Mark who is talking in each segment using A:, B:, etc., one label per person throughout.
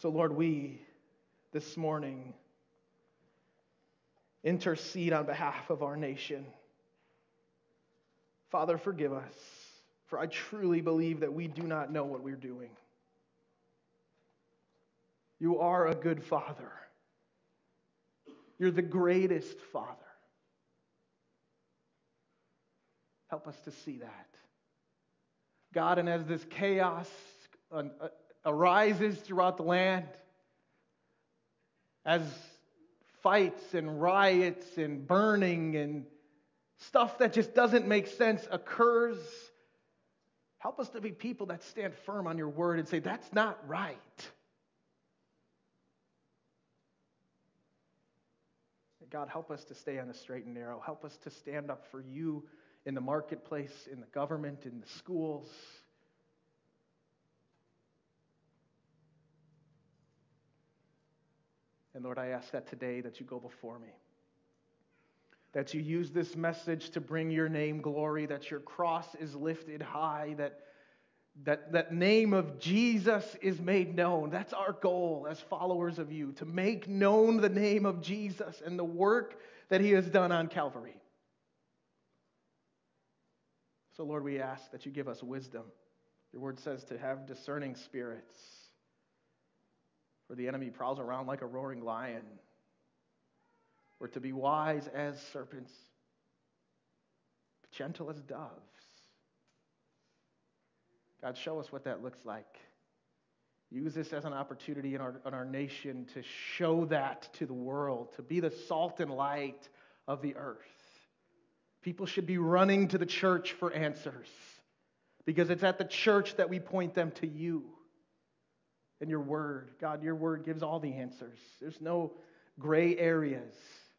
A: So Lord, we this morning intercede on behalf of our nation. Father, forgive us, for I truly believe that we do not know what we're doing. You are a good Father. You're the greatest Father. Help us to see that. God, and as this chaos arises throughout the land, as fights and riots and burning and stuff that just doesn't make sense occurs, help us to be people that stand firm on your word and say, that's not right. God, help us to stay on the straight and narrow. Help us to stand up for you in the marketplace, in the government, in the schools. And Lord, I ask that today that you go before me, that you use this message to bring your name glory, that your cross is lifted high, that name of Jesus is made known. That's our goal as followers of you, to make known the name of Jesus and the work that he has done on Calvary. So Lord, we ask that you give us wisdom. Your word says to have discerning spirits, for the enemy prowls around like a roaring lion. We're to be wise as serpents, gentle as doves. God, show us what that looks like. Use this as an opportunity in our nation to show that to the world, to be the salt and light of the earth. People should be running to the church for answers, because it's at the church that we point them to you and your word. God, your word gives all the answers. There's no gray areas.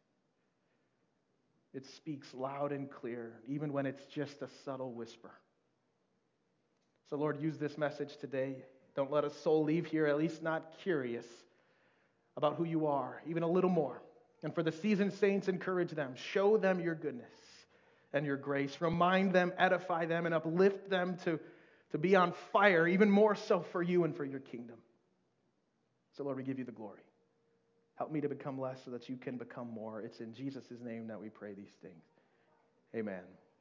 A: It speaks loud and clear, even when it's just a subtle whisper. So Lord, use this message today. Don't let a soul leave here, at least not curious about who you are, even a little more. And for the seasoned saints, encourage them. Show them your goodness and your grace. Remind them, edify them, and uplift them to be on fire, even more so for you and for your kingdom. So Lord, we give you the glory. Help me to become less so that you can become more. It's in Jesus' name that we pray these things. Amen.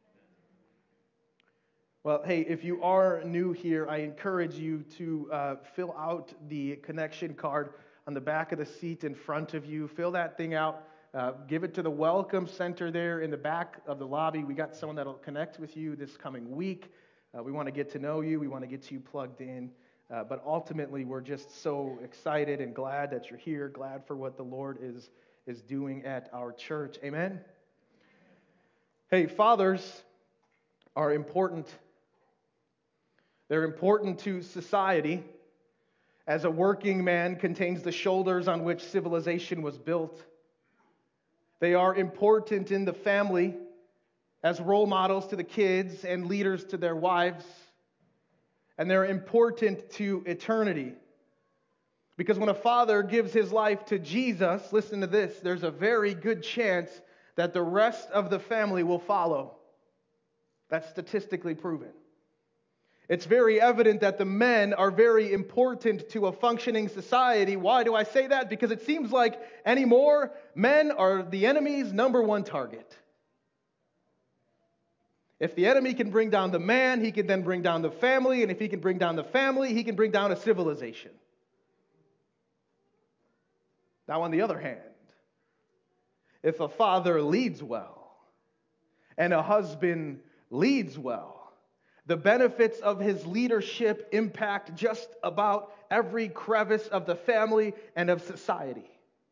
A: Well, hey, if you are new here, I encourage you to fill out the connection card on the back of the seat in front of you. Fill that thing out. Give it to the Welcome Center there in the back of the lobby. We got someone that will connect with you this coming week. We want to get to know you. We want to get you plugged in. But ultimately, we're just so excited and glad that you're here, glad for what the Lord is doing at our church. Amen? Hey, fathers are important. They're important to society, as a working man contains the shoulders on which civilization was built. They are important in the family as role models to the kids and leaders to their wives. And they're important to eternity. Because when a father gives his life to Jesus, listen to this, there's a very good chance that the rest of the family will follow. That's statistically proven. It's very evident that the men are very important to a functioning society. Why do I say that? Because it seems like anymore, men are the enemy's number one target. If the enemy can bring down the man, he can then bring down the family. And if he can bring down the family, he can bring down a civilization. Now, on the other hand, if a father leads well and a husband leads well, the benefits of his leadership impact just about every crevice of the family and of society.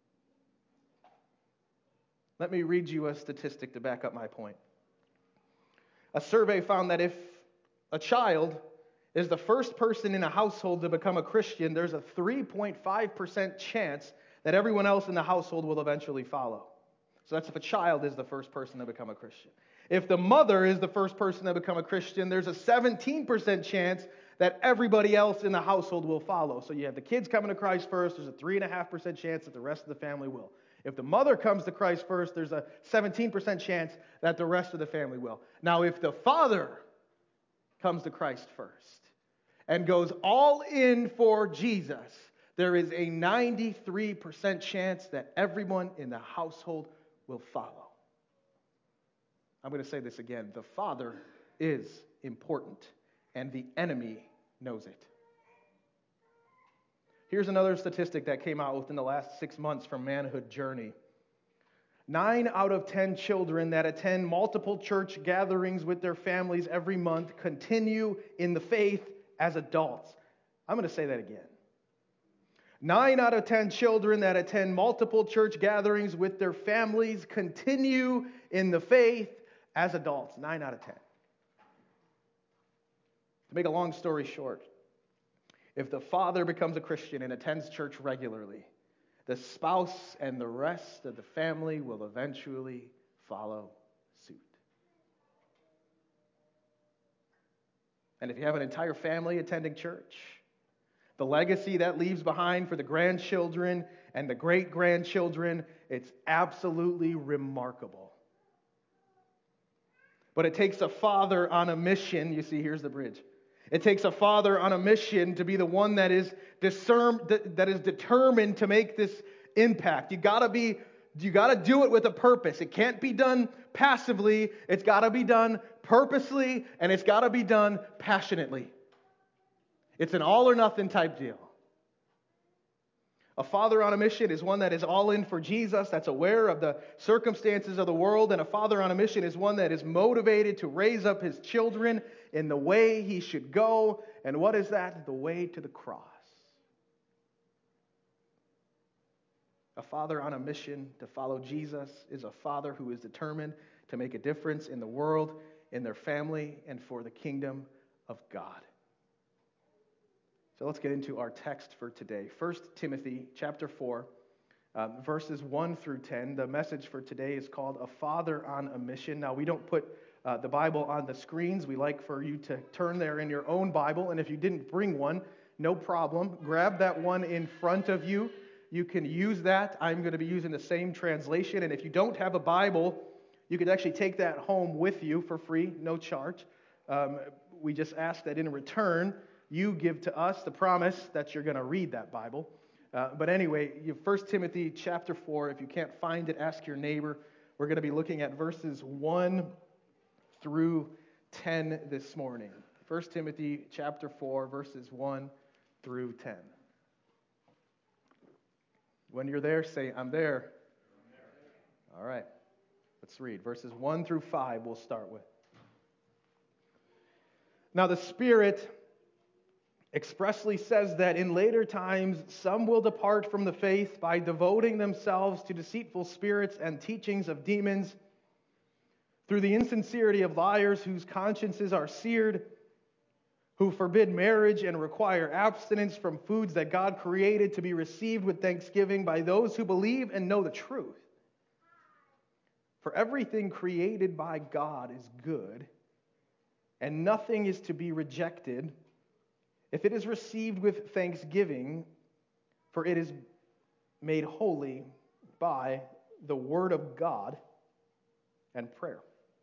A: Let me read you a statistic to back up my point. A survey found that if a child is the first person in a household to become a Christian, there's a 3.5% chance that everyone else in the household will eventually follow. So that's if a child is the first person to become a Christian. If the mother is the first person to become a Christian, there's a 17% chance that everybody else in the household will follow. So you have the kids coming to Christ first, there's a 3.5% chance that the rest of the family will. If the mother comes to Christ first, there's a 17% chance that the rest of the family will. Now, if the father comes to Christ first and goes all in for Jesus, there is a 93% chance that everyone in the household will follow. I'm going to say this again. The father is important, and the enemy knows it. Here's another statistic that came out within the last 6 months from Manhood Journey. 9 out of 10 children that attend multiple church gatherings with their families every month continue in the faith as adults. I'm going to say that again. 9 out of 10 children that attend multiple church gatherings with their families continue in the faith as adults. 9 out of 10. To make a long story short, if the father becomes a Christian and attends church regularly, the spouse and the rest of the family will eventually follow suit. And if you have an entire family attending church, the legacy that leaves behind for the grandchildren and the great-grandchildren, it's absolutely remarkable. But it takes a father on a mission. You see, here's the bridge. It takes a father on a mission to be the one that is determined to make this impact. You gotta do it with a purpose. It can't be done passively. It's gotta be done purposely, and it's gotta be done passionately. It's an all or nothing type deal. A father on a mission is one that is all in for Jesus, that's aware of the circumstances of the world, and a father on a mission is one that is motivated to raise up his children in the way he should go. And what is that? The way to the cross. A father on a mission to follow Jesus is a father who is determined to make a difference in the world, in their family, and for the kingdom of God. So let's get into our text for today. 1 Timothy chapter 4, verses 1 through 10. The message for today is called A Father on a Mission. Now, we don't put the Bible on the screens. We like for you to turn there in your own Bible. And if you didn't bring one, no problem. Grab that one in front of you. You can use that. I'm going to be using the same translation. And if you don't have a Bible, you could actually take that home with you for free, no charge. We just ask that in return, you give to us the promise that you're going to read that Bible. But anyway, 1 Timothy chapter 4, if you can't find it, ask your neighbor. We're going to be looking at verses 1 through 10 this morning. 1 Timothy chapter 4, verses 1 through 10. When you're there, say, I'm there. All right, let's read. Verses 1 through 5 we'll start with. Now the Spirit expressly says that in later times some will depart from the faith by devoting themselves to deceitful spirits and teachings of demons, through the insincerity of liars whose consciences are seared, who forbid marriage and require abstinence from foods that God created to be received with thanksgiving by those who believe and know the truth. For everything created by God is good, and nothing is to be rejected if it is received with thanksgiving, for it is made holy by the word of God and prayer.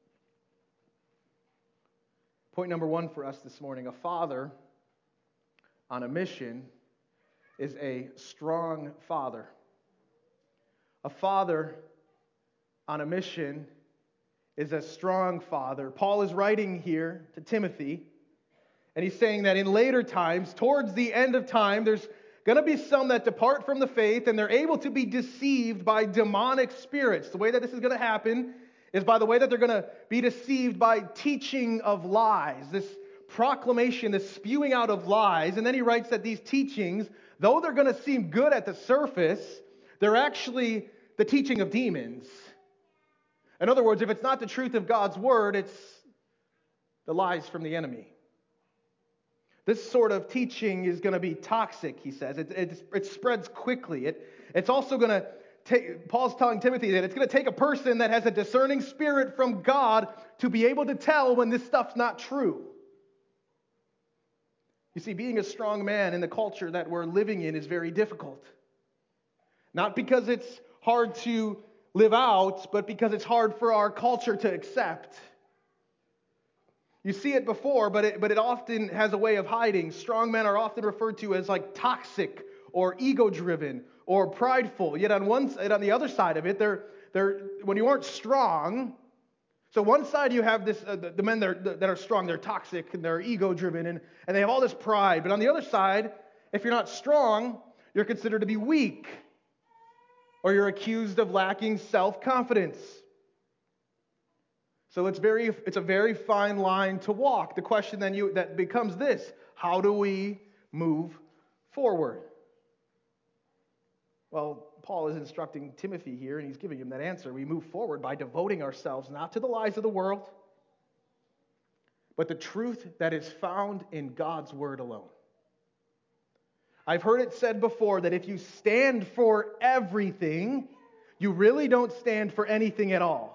A: Point number 1 for us this morning: a father on a mission is a strong father. A father on a mission is a strong father. Paul is writing here to Timothy, and he's saying that in later times, towards the end of time, there's going to be some that depart from the faith, and they're able to be deceived by demonic spirits. The way that this is going to happen is by the way that they're going to be deceived by teaching of lies, this proclamation, this spewing out of lies. And then he writes that these teachings, though they're going to seem good at the surface, they're actually the teaching of demons. In other words, if it's not the truth of God's word, it's the lies from the enemy. This sort of teaching is going to be toxic, he says. It spreads quickly. It's also going to take, Paul's telling Timothy that it's going to take a person that has a discerning spirit from God to be able to tell when this stuff's not true. You see, being a strong man in the culture that we're living in is very difficult. Not because it's hard to live out, but because it's hard for our culture to accept. You see it before, but it often has a way of hiding. Strong men are often referred to as like toxic or ego-driven or prideful. Yet on the other side of it, they're when you aren't strong. So one side you have this the men that are strong, they're toxic and they're ego-driven and they have all this pride. But on the other side, if you're not strong, you're considered to be weak, or you're accused of lacking self-confidence. So it's a very fine line to walk. The question then that becomes this: how do we move forward? Well, Paul is instructing Timothy here, and he's giving him that answer. We move forward by devoting ourselves not to the lies of the world, but the truth that is found in God's word alone. I've heard it said before that if you stand for everything, you really don't stand for anything at all.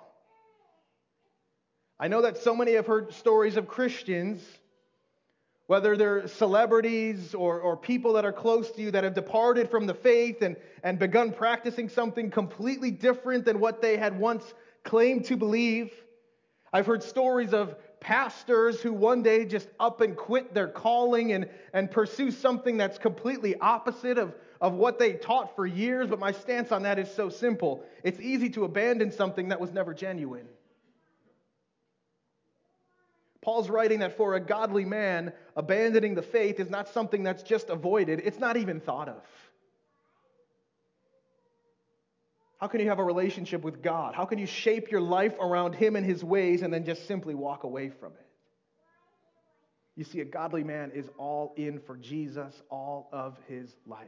A: I know that so many have heard stories of Christians, whether they're celebrities or people that are close to you that have departed from the faith and begun practicing something completely different than what they had once claimed to believe. I've heard stories of pastors who one day just up and quit their calling and pursue something that's completely opposite of what they taught for years. But my stance on that is so simple. It's easy to abandon something that was never genuine. Paul's writing that for a godly man, abandoning the faith is not something that's just avoided. It's not even thought of. How can you have a relationship with God? How can you shape your life around Him and His ways and then just simply walk away from it? You see, a godly man is all in for Jesus all of his life.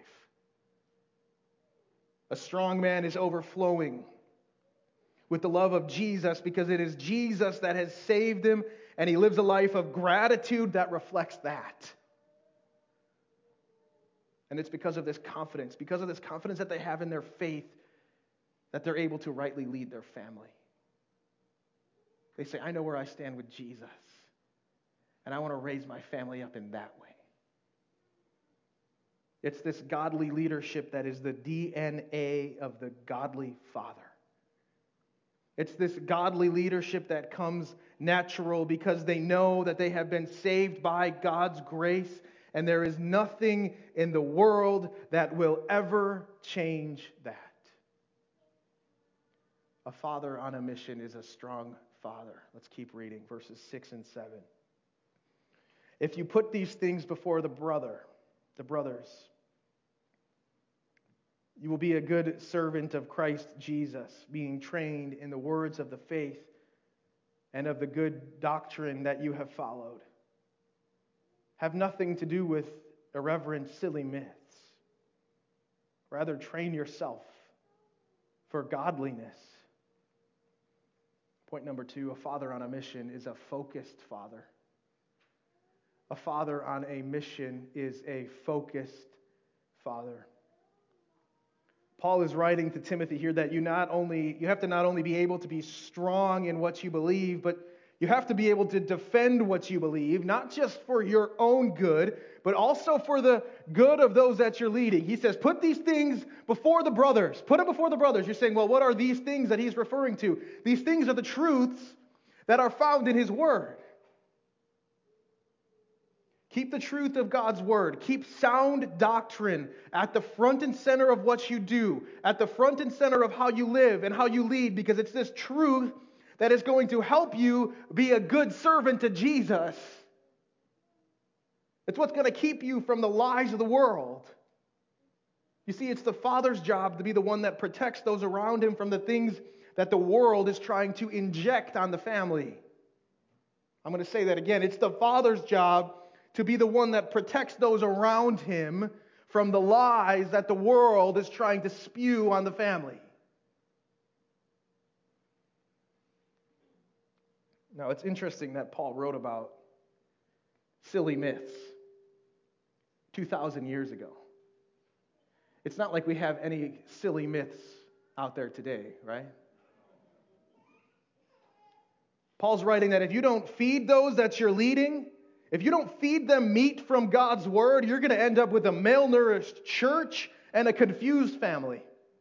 A: A strong man is overflowing with the love of Jesus because it is Jesus that has saved him, and he lives a life of gratitude that reflects that. And it's because of this confidence that they have in their faith, that they're able to rightly lead their family. They say, I know where I stand with Jesus, and I want to raise my family up in that way. It's this godly leadership that is the DNA of the godly father. It's this godly leadership that comes natural because they know that they have been saved by God's grace, and there is nothing in the world that will ever change that. A father on a mission is a strong father. Let's keep reading verses 6 and 7. If you put these things before the brothers, you will be a good servant of Christ Jesus, being trained in the words of the faith and of the good doctrine that you have followed. Have nothing to do with irreverent, silly myths. Rather, train yourself for godliness. Point number 2, a father on a mission is a focused father. A father on a mission is a focused father. Paul is writing to Timothy here that you have to not only be able to be strong in what you believe, but you have to be able to defend what you believe, not just for your own good, but also for the good of those that you're leading. He says, put these things before the brothers. Put them before the brothers. You're saying, well, what are these things that he's referring to? These things are the truths that are found in his word. Keep the truth of God's word. Keep sound doctrine at the front and center of what you do, at the front and center of how you live and how you lead, because it's this truth that is going to help you be a good servant to Jesus. It's what's going to keep you from the lies of the world. You see, it's the father's job to be the one that protects those around him from the things that the world is trying to inject on the family. I'm going to say that again. It's the father's job to be the one that protects those around him from the lies that the world is trying to spew on the family. Now, it's interesting that Paul wrote about silly myths 2,000 years ago. It's not like we have any silly myths out there today, right? Paul's writing that if you don't feed those that you're leading, if you don't feed them meat from God's word, you're going to end up with a malnourished church and a confused family.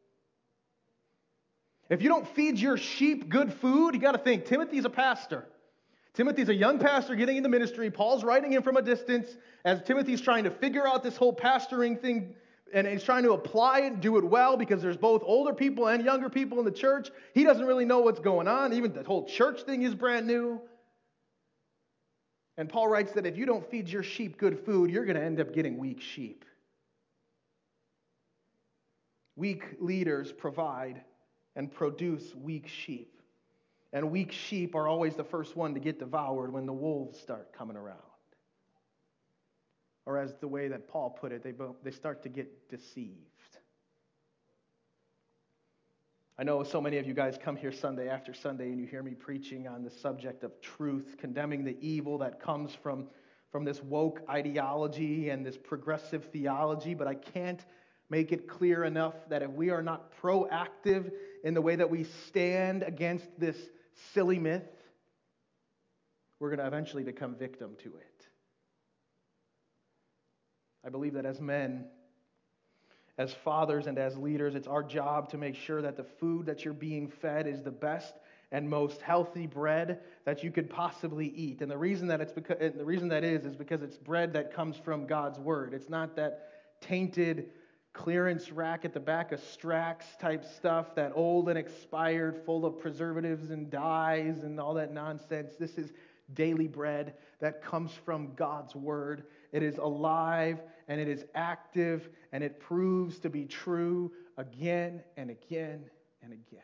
A: If you don't feed your sheep good food, you got to think, Timothy's a pastor. Timothy's a young pastor getting into ministry. Paul's writing him from a distance as Timothy's trying to figure out this whole pastoring thing and he's trying to apply it and do it well because there's both older people and younger people in the church. He doesn't really know what's going on. Even the whole church thing is brand new. And Paul writes that if you don't feed your sheep good food, you're going to end up getting weak sheep. Weak leaders provide and produce weak sheep. And weak sheep are always the first one to get devoured when the wolves start coming around. Or as the way that Paul put it, they start to get deceived. I know so many of you guys come here Sunday after Sunday and you hear me preaching on the subject of truth, condemning the evil that comes from this woke ideology and this progressive theology, but I can't make it clear enough that if we are not proactive in the way that we stand against this silly myth, we're going to eventually become victim to it. I believe that as men, as fathers and as leaders, it's our job to make sure that the food that you're being fed is the best and most healthy bread that you could possibly eat. And the reason that is because it's bread that comes from God's Word. It's not that tainted clearance rack at the back of Strax type stuff, that old and expired, full of preservatives and dyes and all that nonsense. This is daily bread that comes from God's Word. It is alive and it is active and it proves to be true again and again and again.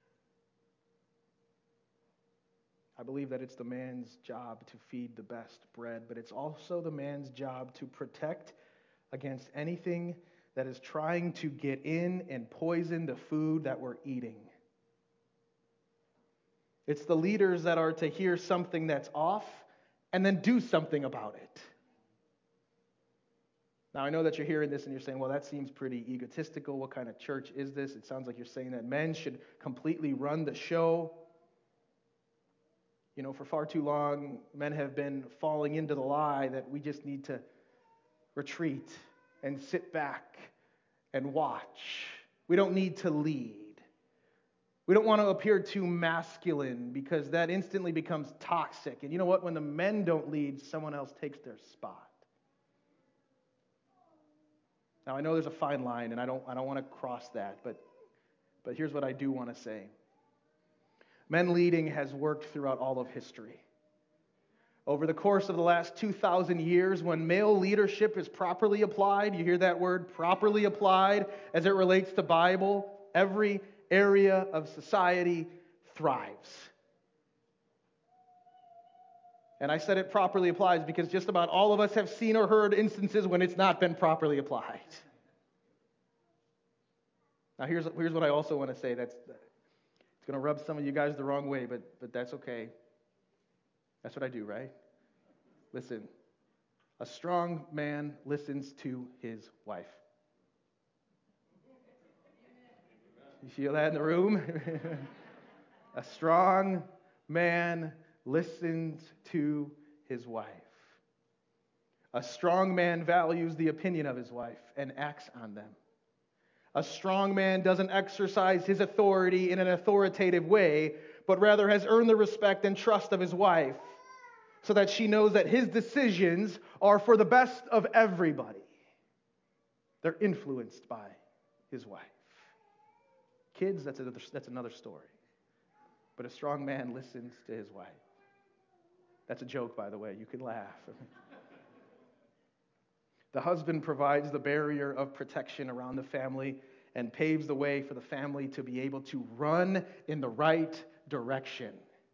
A: I believe that it's the man's job to feed the best bread, but it's also the man's job to protect against anything that is trying to get in and poison the food that we're eating. It's the leaders that are to hear something that's off and then do something about it. Now, I know that you're hearing this and you're saying, well, that seems pretty egotistical. What kind of church is this? It sounds like you're saying that men should completely run the show. You know, for far too long, men have been falling into the lie that we just need to retreat and sit back and watch. We don't need to lead. We don't want to appear too masculine because that instantly becomes toxic. And you know what? When the men don't lead, someone else takes their spot. Now, I know there's a fine line, and I don't want to cross that, but here's what I do want to say. Men leading has worked throughout all of history. Over the course of the last 2,000 years, when male leadership is properly applied, you hear that word, properly applied, as it relates to Bible, every area of society thrives. And I said it properly applies because just about all of us have seen or heard instances when it's not been properly applied. Now here's what I also want to say. It's going to rub some of you guys the wrong way, but that's okay. That's what I do, right? Listen, a strong man listens to his wife. You feel that in the room? A strong man listens to his wife. A strong man values the opinion of his wife and acts on them. A strong man doesn't exercise his authority in an authoritative way, but rather has earned the respect and trust of his wife so that she knows that his decisions are for the best of everybody. They're influenced by his wife. Kids, that's another story. But a strong man listens to his wife. That's a joke, by the way. You can laugh. The husband provides the barrier of protection around the family and paves the way for the family to be able to run in the right direction.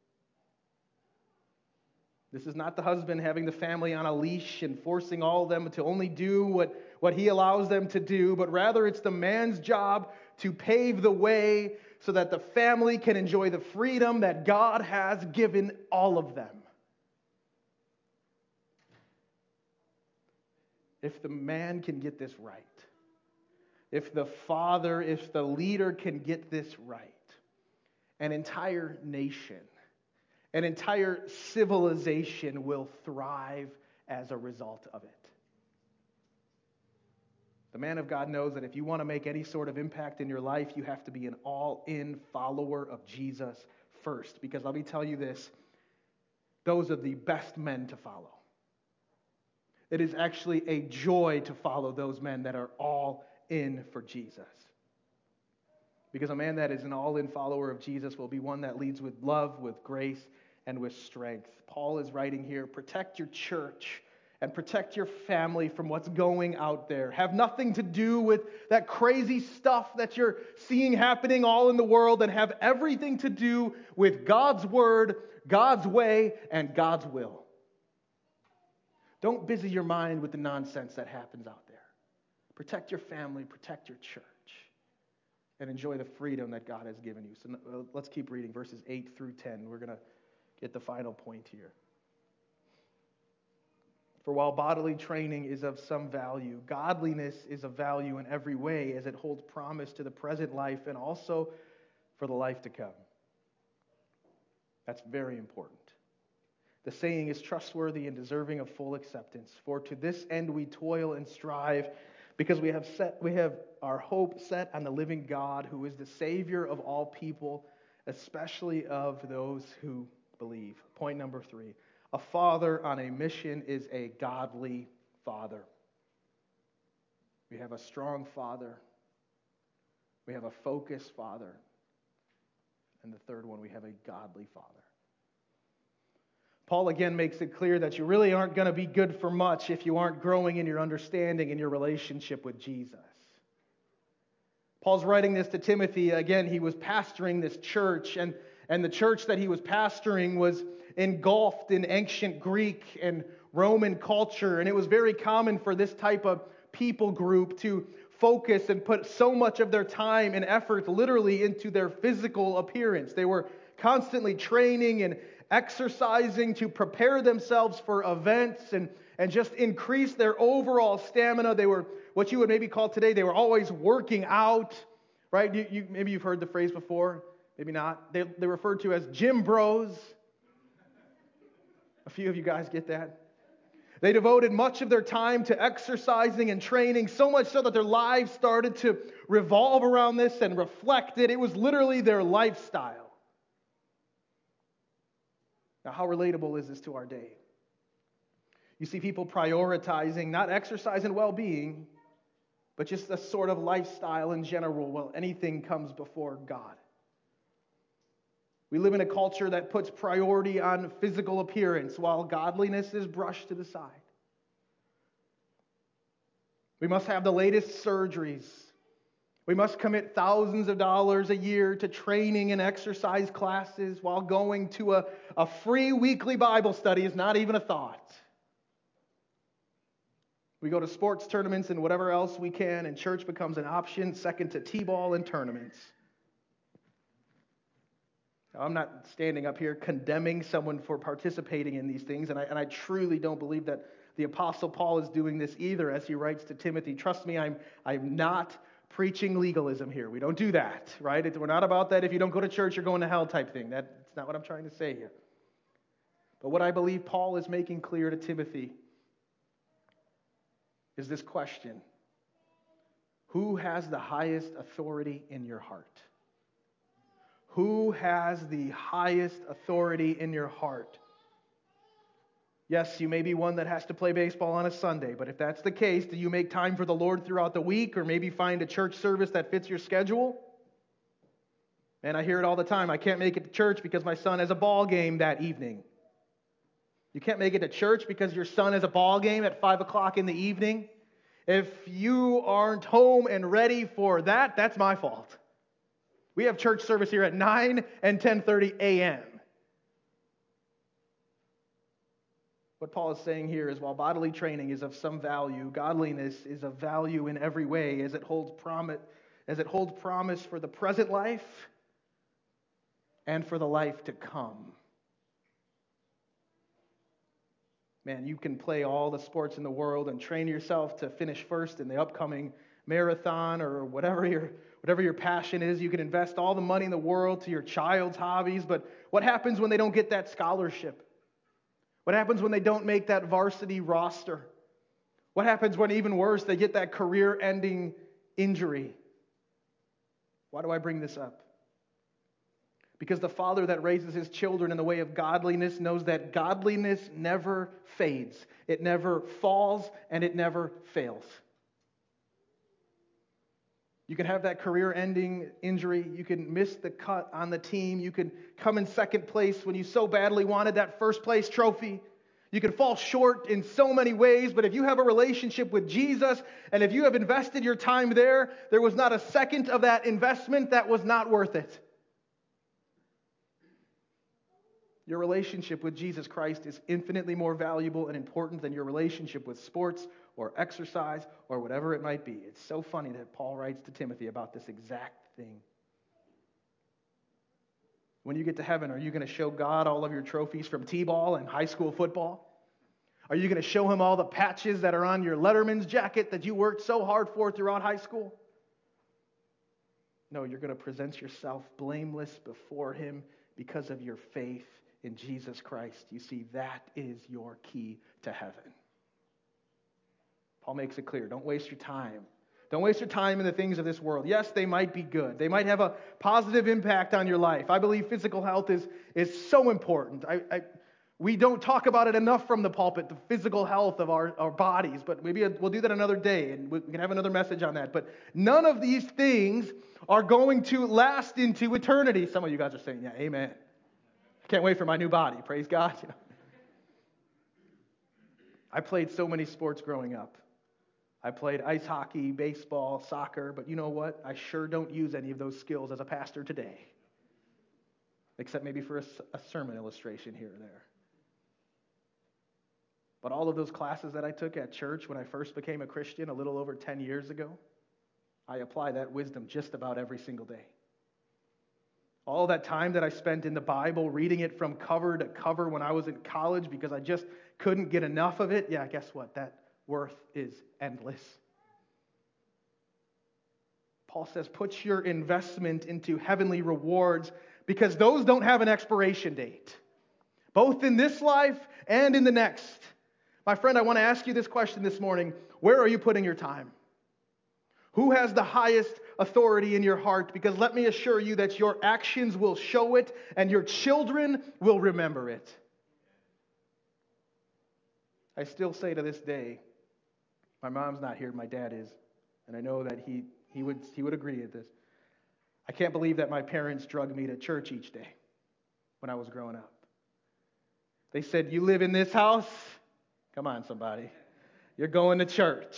A: This is not the husband having the family on a leash and forcing all of them to only do what he allows them to do, but rather it's the man's job to pave the way so that the family can enjoy the freedom that God has given all of them. If the man can get this right, if the leader can get this right, an entire nation, an entire civilization will thrive as a result of it. The man of God knows that if you want to make any sort of impact in your life, you have to be an all-in follower of Jesus first. Because let me tell you this, those are the best men to follow. It is actually a joy to follow those men that are all in for Jesus. Because a man that is an all-in follower of Jesus will be one that leads with love, with grace, and with strength. Paul is writing here, protect your church and protect your family from what's going out there. Have nothing to do with that crazy stuff that you're seeing happening all in the world, and have everything to do with God's word, God's way, and God's will. Don't busy your mind with the nonsense that happens out there. Protect your family, protect your church, and enjoy the freedom that God has given you. So let's keep reading verses 8 through 10. We're going to get the final point here. For while bodily training is of some value, godliness is of value in every way, as it holds promise to the present life and also for the life to come. That's very important. The saying is trustworthy and deserving of full acceptance. For to this end we toil and strive, because we have our hope set on the living God, who is the Savior of all people, especially of those who believe. Point number 3. A father on a mission is a godly father. We have a strong father. We have a focused father. And the third one, we have a godly father. Paul again makes it clear that you really aren't going to be good for much if you aren't growing in your understanding and your relationship with Jesus. Paul's writing this to Timothy. Again, he was pastoring this church, and the church that he was pastoring was engulfed in ancient Greek and Roman culture, and it was very common for this type of people group to focus and put so much of their time and effort literally into their physical appearance. They were constantly training and exercising to prepare themselves for events and just increase their overall stamina. They were what you would maybe call today, they were always working out, right? Maybe you've heard the phrase before, maybe not. They're referred to as gym bros. A few of you guys get that. They devoted much of their time to exercising and training, so much so that their lives started to revolve around this and reflect it. It was literally their lifestyle. Now, how relatable is this to our day? You see people prioritizing not exercise and well-being, but just a sort of lifestyle in general. Well, anything comes before God. We live in a culture that puts priority on physical appearance while godliness is brushed to the side. We must have the latest surgeries. We must commit thousands of dollars a year to training and exercise classes while going to a free weekly Bible study is not even a thought. We go to sports tournaments and whatever else we can, and church becomes an option second to T-ball and tournaments. Now, I'm not standing up here condemning someone for participating in these things, and I truly don't believe that the Apostle Paul is doing this either as he writes to Timothy. Trust me, I'm not preaching legalism here. We don't do that, right? We're not about that if you don't go to church, you're going to hell type thing. That's not what I'm trying to say here. But what I believe Paul is making clear to Timothy is this question: who has the highest authority in your heart? Who has the highest authority in your heart? Yes, you may be one that has to play baseball on a Sunday, but if that's the case, do you make time for the Lord throughout the week, or maybe find a church service that fits your schedule? And I hear it all the time. I can't make it to church because my son has a ball game that evening. You can't make it to church because your son has a ball game at 5 o'clock in the evening. If you aren't home and ready for that, that's my fault. We have church service here at 9 and 10:30 a.m. What Paul is saying here is while bodily training is of some value, godliness is of value in every way as it holds promise for the present life and for the life to come. Man, you can play all the sports in the world and train yourself to finish first in the upcoming marathon or whatever your passion is. You can invest all the money in the world to your child's hobbies, but what happens when they don't get that scholarship? What happens when they don't make that varsity roster? What happens when, even worse, they get that career-ending injury? Why do I bring this up? Because the father that raises his children in the way of godliness knows that godliness never fades. It never falls, and it never fails. You can have that career-ending injury. You can miss the cut on the team. You can come in second place when you so badly wanted that first place trophy. You can fall short in so many ways, but if you have a relationship with Jesus and if you have invested your time there, there was not a second of that investment that was not worth it. Your relationship with Jesus Christ is infinitely more valuable and important than your relationship with sports or exercise or whatever it might be. It's so funny that Paul writes to Timothy about this exact thing. When you get to heaven, are you going to show God all of your trophies from T-ball and high school football? Are you going to show him all the patches that are on your Letterman's jacket that you worked so hard for throughout high school? No, you're going to present yourself blameless before him because of your faith in Jesus Christ. You see, that is your key to heaven. Paul makes it clear. Don't waste your time. Don't waste your time in the things of this world. Yes, they might be good. They might have a positive impact on your life. I believe physical health is so important. We don't talk about it enough from the pulpit, the physical health of our bodies, but maybe we'll do that another day, and we can have another message on that. But none of these things are going to last into eternity. Some of you guys are saying, yeah, amen. Can't wait for my new body. Praise God. I played so many sports growing up. I played ice hockey, baseball, soccer, but you know what? I sure don't use any of those skills as a pastor today, except maybe for a sermon illustration here or there. But all of those classes that I took at church when I first became a Christian a little over 10 years ago, I apply that wisdom just about every single day. All that time that I spent in the Bible, reading it from cover to cover when I was in college because I just couldn't get enough of it, yeah, guess what? That worth is endless. Paul says, put your investment into heavenly rewards because those don't have an expiration date, both in this life and in the next. My friend, I want to ask you this question this morning. Where are you putting your time? Who has the highest authority in your heart? Because let me assure you that your actions will show it and your children will remember it. I still say to this day, my mom's not here, my dad is, and I know that he would agree with this. I can't believe that my parents drugged me to church each day when I was growing up. They said, you live in this house? Come on, somebody. You're going to church.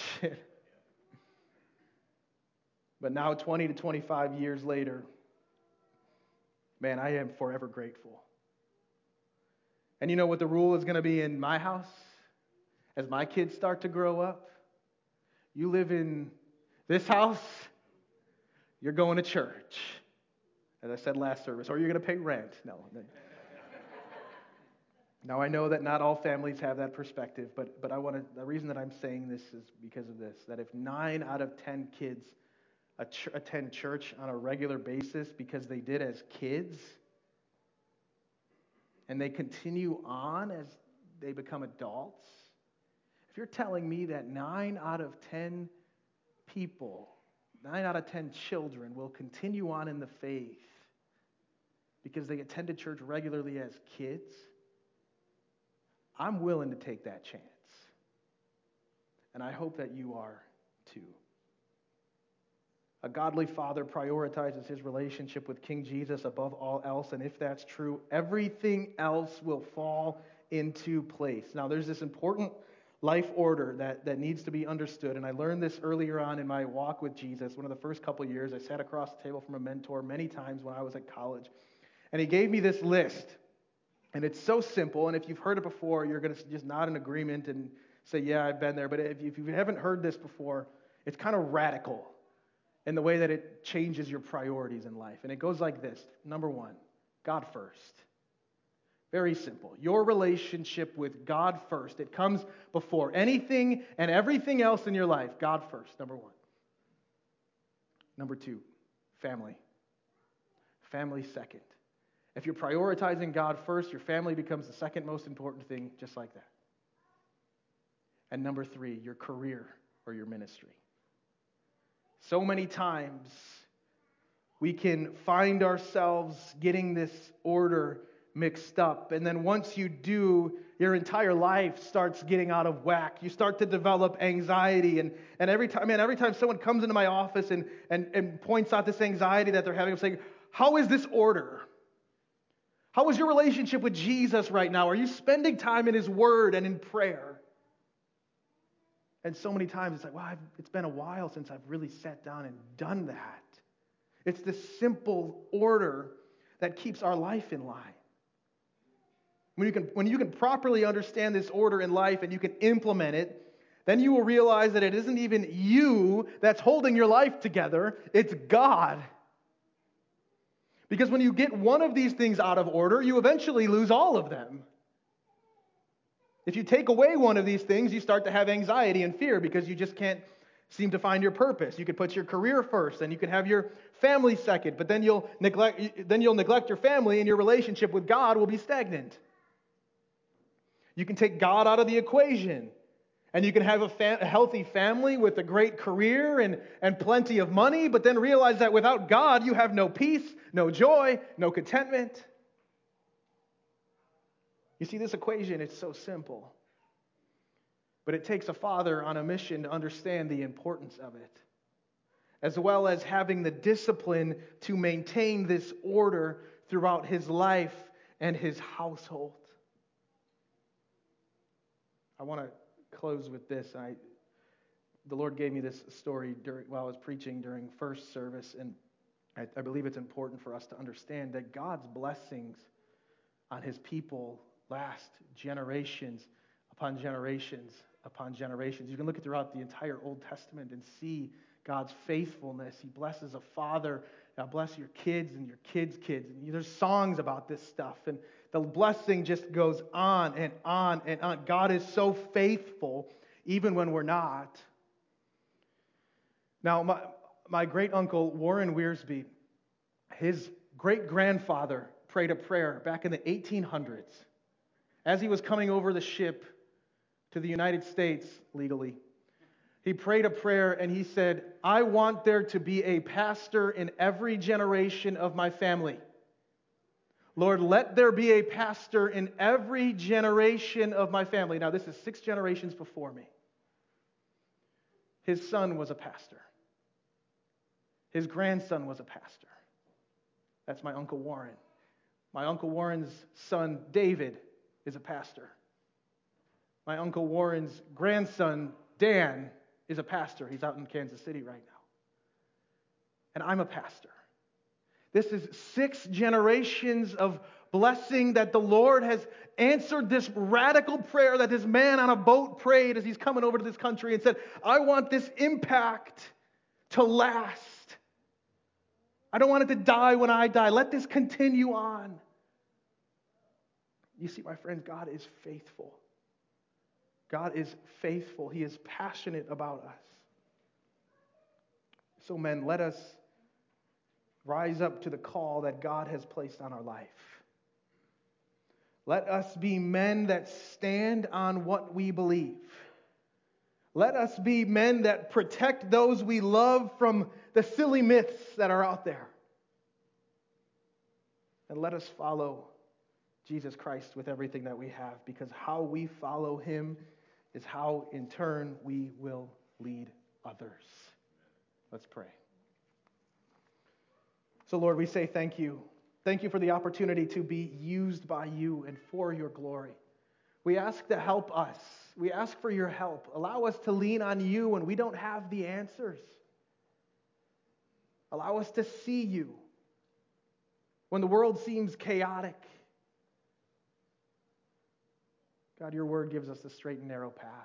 A: But now, 20 to 25 years later, man, I am forever grateful. And you know what the rule is going to be in my house? As my kids start to grow up, you live in this house, you're going to church, as I said last service, or you're going to pay rent. No. Now, I know that not all families have that perspective, but the reason that I'm saying this is because of this, that if 9 out of 10 kids attend church on a regular basis because they did as kids, and they continue on as they become adults, if you're telling me that 9 out of 10 people, 9 out of 10 children will continue on in the faith because they attended church regularly as kids, I'm willing to take that chance. And I hope that you are too. A godly father prioritizes his relationship with King Jesus above all else, and if that's true, everything else will fall into place. Now, there's this important life order that needs to be understood, and I learned this earlier on in my walk with Jesus. One of the first couple years, I sat across the table from a mentor many times when I was at college, and he gave me this list, and it's so simple, and if you've heard it before, you're going to just nod in agreement and say, yeah, I've been there, but if you haven't heard this before, it's kind of radical in the way that it changes your priorities in life. And it goes like this. Number 1, God first. Very simple. Your relationship with God first. It comes before anything and everything else in your life. God first, number 1. Number 2, family. Family second. If you're prioritizing God first, your family becomes the second most important thing, just like that. And number 3, your career or your ministry. So many times we can find ourselves getting this order mixed up. And then once you do, your entire life starts getting out of whack. You start to develop anxiety. And every time someone comes into my office and points out this anxiety that they're having, I'm saying, how is this order? How is your relationship with Jesus right now? Are you spending time in His Word and in prayer? And so many times it's like, well, it's been a while since I've really sat down and done that. It's this simple order that keeps our life in line. When you can properly understand this order in life and you can implement it, then you will realize that it isn't even you that's holding your life together, it's God. Because when you get one of these things out of order, you eventually lose all of them. If you take away one of these things, you start to have anxiety and fear because you just can't seem to find your purpose. You could put your career first, and you could have your family second, but then you'll neglect your family, and your relationship with God will be stagnant. You can take God out of the equation, and you can have a healthy family with a great career and plenty of money, but then realize that without God, you have no peace, no joy, no contentment. You see, this equation, it's so simple. But it takes a father on a mission to understand the importance of it, as well as having the discipline to maintain this order throughout his life and his household. I want to close with this. The Lord gave me this story while I was preaching during first service, and I believe it's important for us to understand that God's blessings on His people last generations upon generations upon generations. You can look throughout the entire Old Testament and see God's faithfulness. He blesses a father. Now bless your kids and your kids' kids. And there's songs about this stuff. And the blessing just goes on and on and on. God is so faithful even when we're not. Now, my great-uncle Warren Wiersbe, his great-grandfather prayed a prayer back in the 1800s as he was coming over the ship to the United States legally. He prayed a prayer and he said, I want there to be a pastor in every generation of my family. Lord, let there be a pastor in every generation of my family. Now, this is 6 generations before me. His son was a pastor. His grandson was a pastor. That's my Uncle Warren. My Uncle Warren's son, David, is a pastor. My Uncle Warren's grandson, Dan, is a pastor. He's out in Kansas City right now. And I'm a pastor. This is 6 generations of blessing that the Lord has answered this radical prayer that this man on a boat prayed as he's coming over to this country and said, I want this impact to last. I don't want it to die when I die. Let this continue on. You see, my friends, God is faithful. God is faithful. He is passionate about us. So, men, let us rise up to the call that God has placed on our life. Let us be men that stand on what we believe. Let us be men that protect those we love from the silly myths that are out there. And let us follow Jesus Christ with everything that we have, because how we follow Him is how, in turn, we will lead others. Let's pray. So, Lord, we say thank you. Thank you for the opportunity to be used by you and for your glory. We ask to help us. We ask for your help. Allow us to lean on you when we don't have the answers. Allow us to see you when the world seems chaotic. God, your word gives us the straight and narrow path.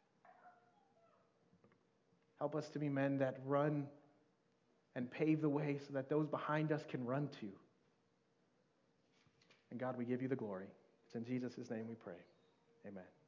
A: Help us to be men that run and pave the way so that those behind us can run to. And God, we give you the glory. It's in Jesus' name we pray. Amen.